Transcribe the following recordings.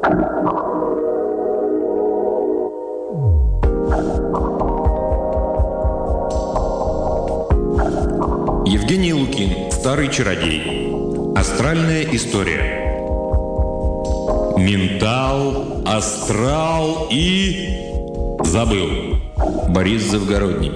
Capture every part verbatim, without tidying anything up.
Евгений Лукин. Старый чародей. Астральная история. Ментал, астрал и... Забыл. Борис Завгородний.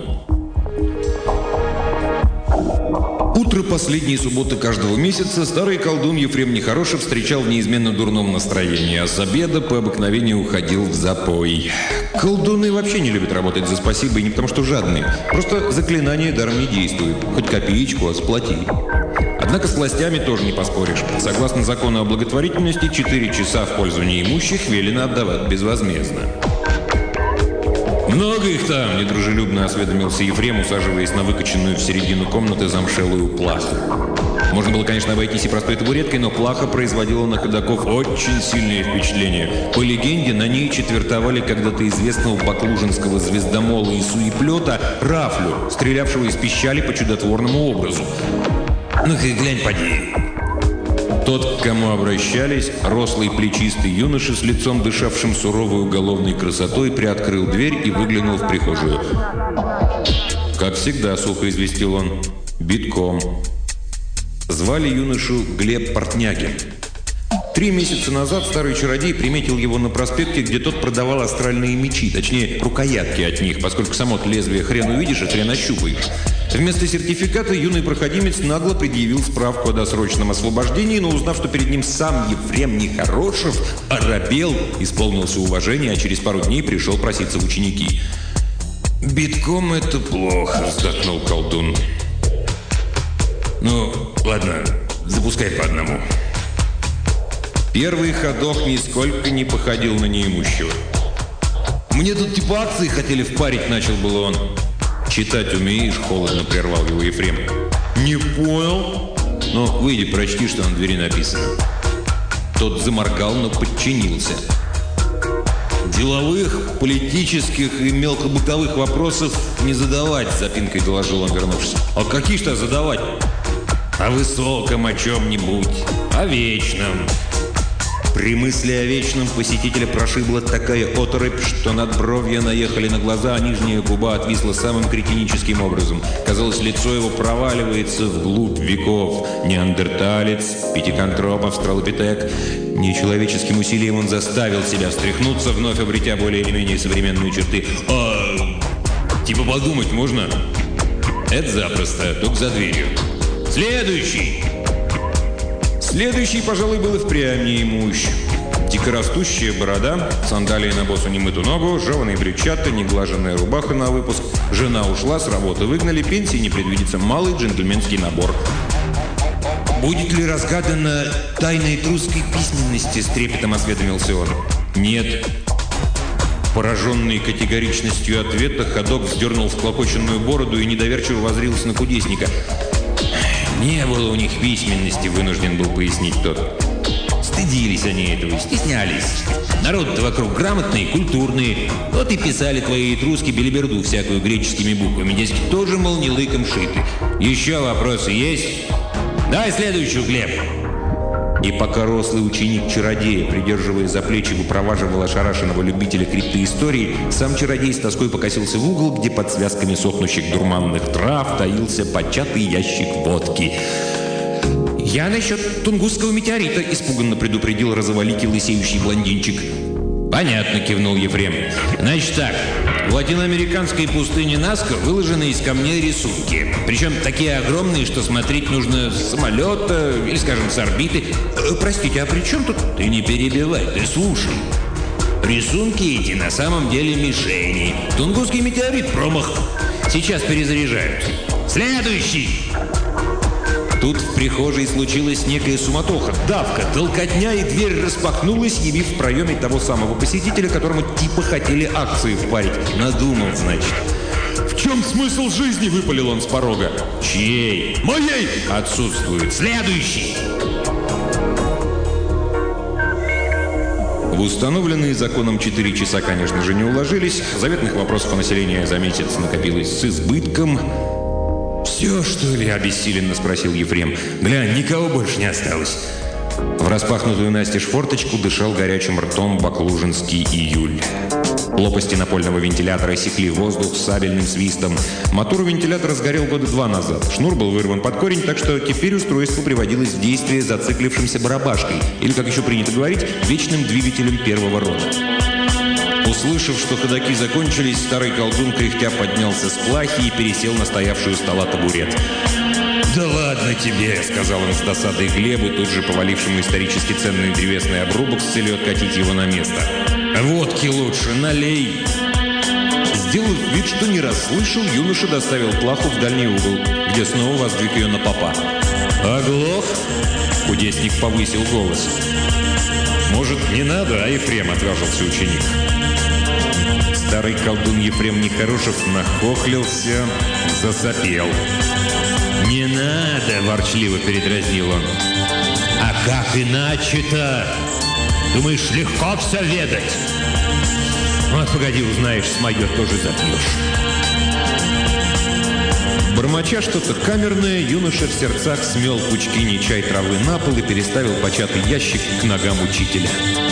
Утро последней субботы каждого месяца старый колдун Ефрем Нехорошев встречал в неизменно дурном настроении, а с обеда по обыкновению уходил в запой. Колдуны вообще не любят работать за спасибо, и не потому что жадные. Просто заклинание даром не действует. Хоть копеечку, а сплати. Однако с властями тоже не поспоришь. Согласно закону о благотворительности, четыре часа в пользу неимущих велено отдавать безвозмездно. «Много их там?» – недружелюбно осведомился Ефрем, усаживаясь на выкоченную в середину комнаты замшелую плаху. Можно было, конечно, обойтись и простой табуреткой, но плаха производила на ходоков очень сильное впечатление. По легенде, на ней четвертовали когда-то известного баклужинского звездомола и суеплета Рафлю, стрелявшего из пищали по чудотворному образу. «Ну-ка, глянь, поди!» Тот, к кому обращались, рослый плечистый юноша с лицом, дышавшим суровой уголовной красотой, приоткрыл дверь и выглянул в прихожую. «Как всегда», — сухо известил он, — «битком». Звали юношу Глеб Портнягин. Три месяца назад старый чародей приметил его на проспекте, где тот продавал астральные мечи, точнее, рукоятки от них, поскольку само-то лезвие хрен увидишь, а хрен ощупаешь. Вместо сертификата юный проходимец нагло предъявил справку о досрочном освобождении, но узнав, что перед ним сам Ефрем Нехорошев, оробел, исполнился уважения, а через пару дней пришел проситься в ученики. «Битком это плохо», — вздохнул колдун. «Ну, ладно, запускай по одному». Первый ходок нисколько не походил на неимущего. «Мне тут типа акции хотели впарить», — начал было он. «Читать умеешь?» — холодно прервал его Ефрем. «Не понял?» «Ну, выйди, прочти, что на двери написано». Тот заморгал, но подчинился. «Деловых, политических и мелкобытовых вопросов не задавать», — запинкой доложил он, вернувшись. «А какие ж-то задавать?» «О высоком, о чем-нибудь, о вечном». При мысли о вечном посетителя прошибла такая оторопь, что надбровья наехали на глаза, а нижняя губа отвисла самым кретиническим образом. Казалось, лицо его проваливается вглубь веков. Неандерталец, пятиконтроп, австралопитек. Нечеловеческим усилием он заставил себя встряхнуться, вновь обретя более или менее современные черты. «А, типа подумать можно?» «Это запросто, только за дверью». «Следующий!» Следующий, пожалуй, был и впрямь неимущ. Дикорастущая борода, сандалии на босу немытую ногу, жеваные брючата, неглаженная рубаха на выпуск. Жена ушла, с работы выгнали, пенсии не предвидится, малый джентльменский набор. «Будет ли разгадана тайна этрусской письменности?» — с трепетом осведомился он. «Нет». Пораженный категоричностью ответа, ходок вздернул всклокоченную бороду и недоверчиво воззрился на кудесника. «Не было у них письменности», — вынужден был пояснить тот. «Стыдились они этого, стеснялись. Народ-то вокруг грамотный, культурный. Вот и писали твои этруски белиберду всякую греческими буквами. Дескать, тоже, мол, не лыком шиты. Еще вопросы есть? Давай следующую, Глеб». И пока рослый ученик-чародея, придерживая за плечи, выпроваживал ошарашенного любителя криптоистории, сам чародей с тоской покосился в угол, где под связками сохнущих дурманных трав таился початый ящик водки. «Я насчет тунгусского метеорита», — испуганно предупредил розоволикий лысеющий блондинчик. «Понятно», — кивнул Ефрем. «Значит так, в латиноамериканской пустыне Наска выложены из камней рисунки. Причем такие огромные, что смотреть нужно с самолета или, скажем, с орбиты. Э, простите, а при чем тут...» «Ты не перебивай, ты слушай. Рисунки эти на самом деле мишени. Тунгусский метеорит — промах. Сейчас перезаряжают. Следующий!» Тут в прихожей случилась некая суматоха, давка, толкотня, и дверь распахнулась, явив в проеме того самого посетителя, которому типа хотели акции впарить. Надумал, значит. «В чем смысл жизни?» — выпалил он с порога. «Чьей?» «Моей!» «Отсутствует. Следующий!» В установленные законом четыре часа, конечно же, не уложились. Заветных вопросов у населения за месяц накопилось с избытком. «Все, что ли?» — обессиленно спросил Ефрем. «Глянь, никого больше не осталось». В распахнутую настежь форточку дышал горячим ртом баклужинский июль. Лопасти напольного вентилятора секли воздух с сабельным свистом. Мотор вентилятора сгорел года два назад. Шнур был вырван под корень, так что теперь устройство приводилось в действие зациклившимся барабашкой, или, как еще принято говорить, вечным двигателем первого рода. Услышав, что ходаки закончились, старый колдун кряхтя поднялся с плахи и пересел на стоявший у стола табурет. «Да ладно тебе», — сказал он с досадой Глебу, тут же повалившему исторически ценный древесный обрубок с целью откатить его на место. «Водки лучше, налей!» Сделав вид, что не расслышал, юноша доставил плаху в дальний угол, где снова воздвиг ее на попа. «Оглох?» — кудесник повысил голос. «Может, не надо, а Ефрем?» — отважился ученик. Старый колдун Ефрем Нехорошев нахохлился, засопел. «Не надо!» – ворчливо передразнил он. «А как иначе-то? Думаешь, легко все ведать? Вот погоди, узнаешь, с моё тоже запьешь». Бормоча что-то камерное, юноша в сердцах смел пучки нечай травы на пол и переставил початый ящик к ногам учителя.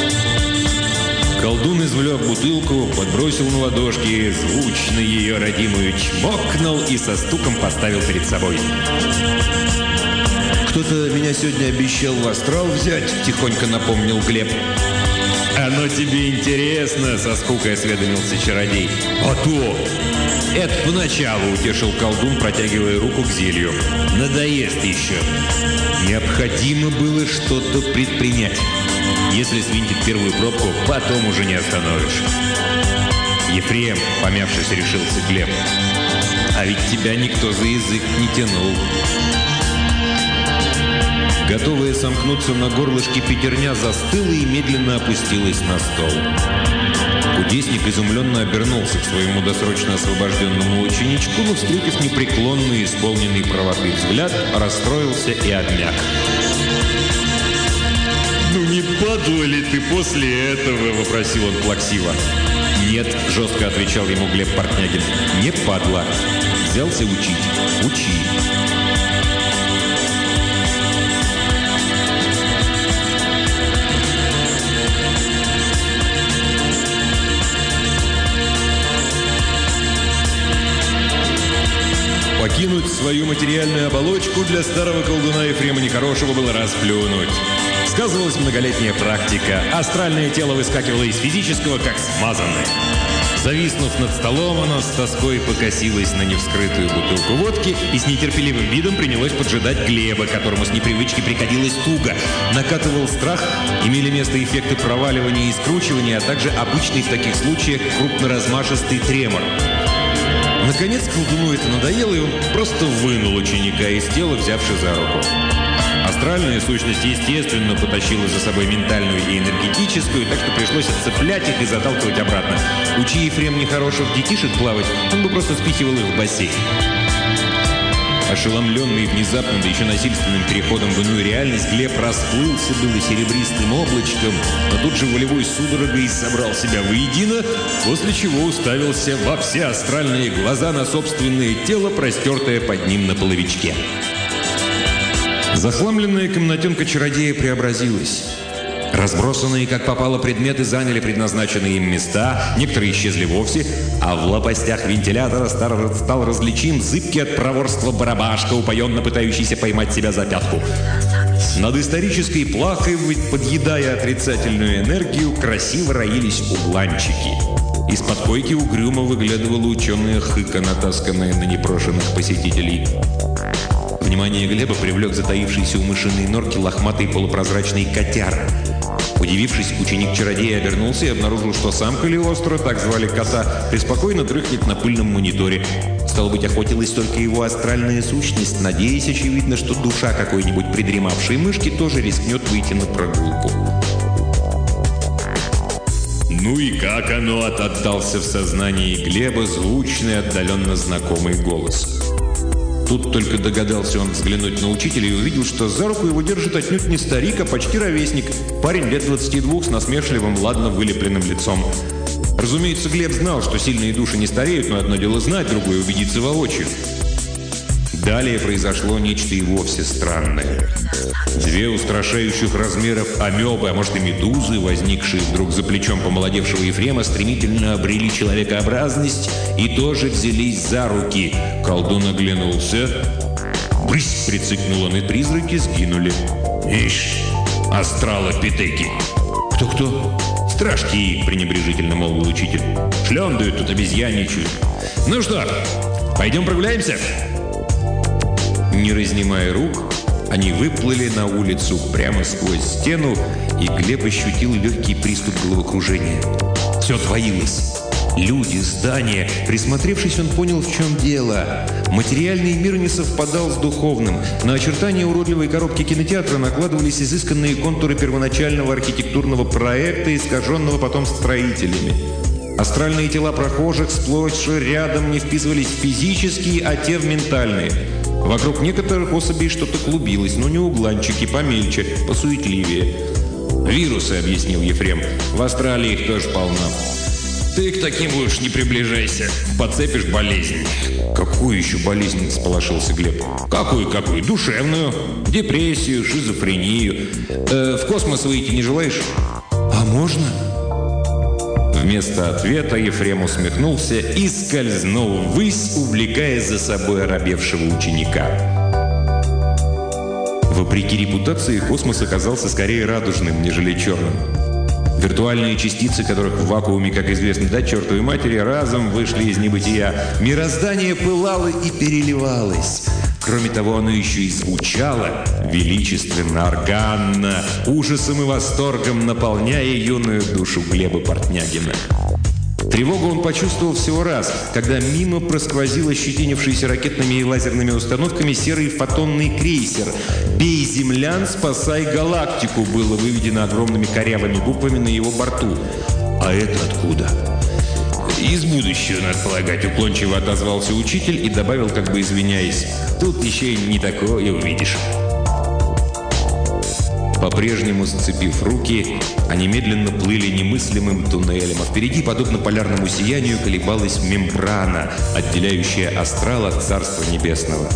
Колдун извлек бутылку, подбросил на ладошки, звучно ее родимую чмокнул и со стуком поставил перед собой. «Кто-то меня сегодня обещал в астрал взять», — тихонько напомнил Глеб. «Оно тебе интересно?» — со скукой осведомился чародей. «А то!» «Это поначалу», — утешил колдун, протягивая руку к зелью. «Надоест еще». Необходимо было что-то предпринять. Если свинтит первую пробку, потом уже не остановишь. «Ефрем», — помявшись, решился Глеб. «А ведь тебя никто за язык не тянул». Готовая сомкнуться на горлышке пятерня застыла и медленно опустилась на стол. Кудесник изумленно обернулся к своему досрочно освобожденному ученичку, но, встретив непреклонный, исполненный правоты взгляд, расстроился и обмяк. «Ну не падла ли ты после этого?» – вопросил он плаксиво. «Нет», – жестко отвечал ему Глеб Портнягин. «Не падла. Взялся учить. Учи». Покинуть свою материальную оболочку для старого колдуна Ефрема Нехорошего было расплюнуть. Сказывалась многолетняя практика. Астральное тело выскакивало из физического, как смазанное. Зависнув над столом, оно с тоской покосилось на невскрытую бутылку водки и с нетерпеливым видом принялось поджидать Глеба, которому с непривычки приходилось туго. Накатывал страх, имели место эффекты проваливания и скручивания, а также обычный в таких случаях крупноразмашистый тремор. Наконец колдуну это надоело, и он просто вынул ученика из тела, взявши за руку. Астральная сущность, естественно, потащила за собой ментальную и энергетическую, так что пришлось отцеплять их и заталкивать обратно. Учи Ефрем Нехорошев детишек плавать, он бы просто спихивал их в бассейн. Ошеломленный внезапным, да еще насильственным переходом в иную реальность, Глеб расплылся было серебристым облачком, но тут же волевой судорогой собрал себя воедино, после чего уставился во все астральные глаза на собственное тело, простертое под ним на половичке. Захламленная комнатенка чародея преобразилась. Разбросанные, как попало, предметы заняли предназначенные им места, некоторые исчезли вовсе, а в лопастях вентилятора стал различим зыбкий от проворства барабашка, упоенно пытающийся поймать себя за пятку. Над исторической плахой, подъедая отрицательную энергию, красиво роились угланчики. Из-под койки угрюмо выглядывала ученая хыка, натасканная на непрошенных посетителей. Внимание Глеба привлек затаившийся у мышиной норки лохматый полупрозрачный котяр. Удивившись, ученик-чародея обернулся и обнаружил, что сам Калиостро, так звали кота, преспокойно дрыхнет на пыльном мониторе. Стало быть, охотилась только его астральная сущность, надеясь, очевидно, что душа какой-нибудь придремавшей мышки тоже рискнет выйти на прогулку. «Ну и как оно?» — отдался в сознании Глеба звучный, отдаленно знакомый голос. Тут только догадался он взглянуть на учителя и увидел, что за руку его держит отнюдь не старик, а почти ровесник. Парень лет двадцати двух с насмешливым, ладно вылепленным лицом. Разумеется, Глеб знал, что сильные души не стареют, но одно дело знать, другое убедиться воочию. Далее произошло нечто и вовсе странное. Две устрашающих размеров амебы, а может и медузы, возникшие вдруг за плечом помолодевшего Ефрема, стремительно обрели человекообразность и тоже взялись за руки. Колдун оглянулся. «Брысь!» — прицикнул он, и призраки сгинули. «Ишь, астралопитеки!» «Кто-кто?» «Стражки!» — пренебрежительно молвил учитель. «Шлендают тут, обезьянничают. Ну что, пойдем прогуляемся?» Не разнимая рук, они выплыли на улицу прямо сквозь стену, и Глеб ощутил легкий приступ головокружения. Все двоилось. Люди, здания. Присмотревшись, он понял, в чем дело. Материальный мир не совпадал с духовным. На очертания уродливой коробки кинотеатра накладывались изысканные контуры первоначального архитектурного проекта, искаженного потом строителями. Астральные тела прохожих сплошь рядом не вписывались в физические, а те в ментальные. Вокруг некоторых особей что-то клубилось, но не угланчики, помельче, посуетливее. «Вирусы», — объяснил Ефрем. «В Австралии их тоже полно. Ты к таким будешь не приближайся. Подцепишь болезнь». «Какую еще болезнь?» — сполошился Глеб. «Какую-какую? Душевную. Депрессию, шизофрению. Э, в космос выйти не желаешь?» «А можно?» Вместо ответа Ефрем усмехнулся и скользнул ввысь, увлекая за собой оробевшего ученика. Вопреки репутации, космос оказался скорее радужным, нежели черным. Виртуальные частицы, которых в вакууме, как известно, да чертовой матери, разом вышли из небытия. Мироздание пылало и переливалось. Кроме того, оно еще и звучало величественно, органно, ужасом и восторгом наполняя юную душу Глеба Портнягина. Тревогу он почувствовал всего раз, когда мимо просквозил ощетинившийся ракетными и лазерными установками серый фотонный крейсер. «Бей землян, спасай галактику» было выведено огромными корявыми буквами на его борту. «А это откуда?» «Из будущего, надо полагать», — уклончиво отозвался учитель и добавил, как бы извиняясь. «Тут еще и не такое увидишь». По-прежнему сцепив руки, они медленно плыли немыслимым туннелем, а впереди, подобно полярному сиянию, колебалась мембрана, отделяющая астрал от Царства Небесного.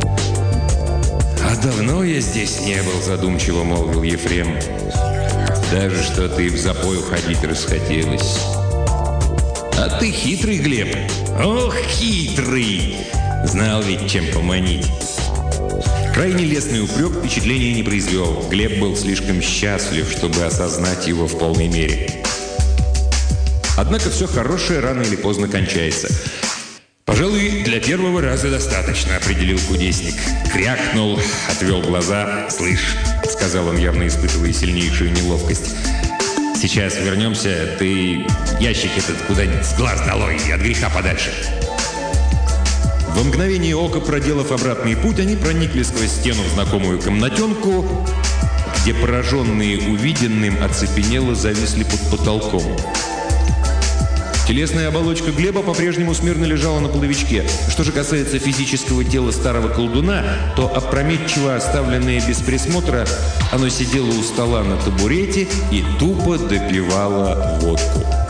«А давно я здесь не был», — задумчиво молвил Ефрем. «Даже что-то и в запой уходить расхотелось». «А ты хитрый, Глеб!» «Ох, хитрый!» Знал ведь, чем поманить. Крайне лестный упрек впечатления не произвел. Глеб был слишком счастлив, чтобы осознать его в полной мере. Однако все хорошее рано или поздно кончается. «Пожалуй, для первого раза достаточно», — определил кудесник. Крякнул, отвел глаза. «Слышь», — сказал он, явно испытывая сильнейшую неловкость, «сейчас вернемся, ты ящик этот куда-нибудь с глаз долой, от греха подальше». Во мгновение ока, проделав обратный путь, они проникли сквозь стену в знакомую комнатенку, где пораженные увиденным оцепенело зависли под потолком. Телесная оболочка Глеба по-прежнему смирно лежала на половичке. Что же касается физического тела старого колдуна, то опрометчиво оставленное без присмотра, оно сидело у стола на табурете и тупо допивало водку.